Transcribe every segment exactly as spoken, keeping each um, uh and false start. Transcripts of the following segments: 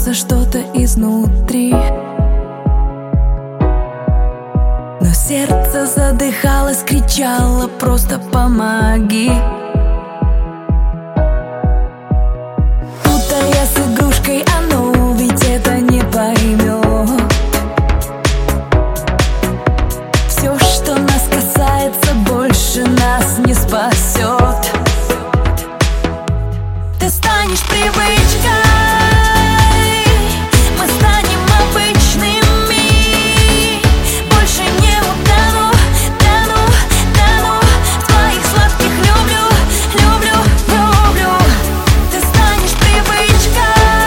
ломается что-то изнутри, но сердце задыхалось, кричало: просто помоги. Путая с игрушкой, оно ведь это не поймет. Все, что нас касается, больше нас не спасет. Ты станешь привычкой, мы станем обычными. Больше не утону, тону, тону в твоих сладких люблю, люблю, люблю. Ты станешь привычкой,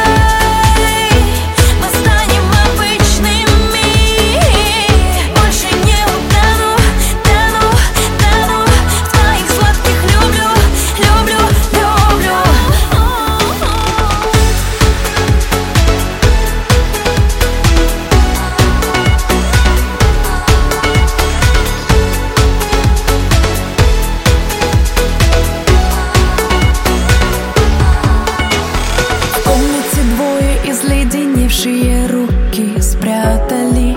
мы станем обычными. Больше не утону, тону, тону в твоих сладких люблю, люблю, люблю. В комнате двое, и заледеневшие руки спрятали.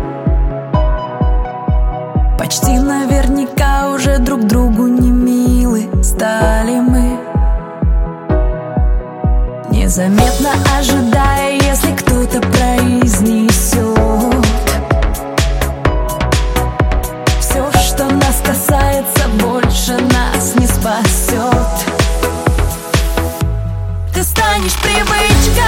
Почти наверняка уже друг другу не милы стали мы, незаметно ожидая, если кто-то произнесет. Все, что нас касается, больше нас не спасет. Ты станешь привычкой,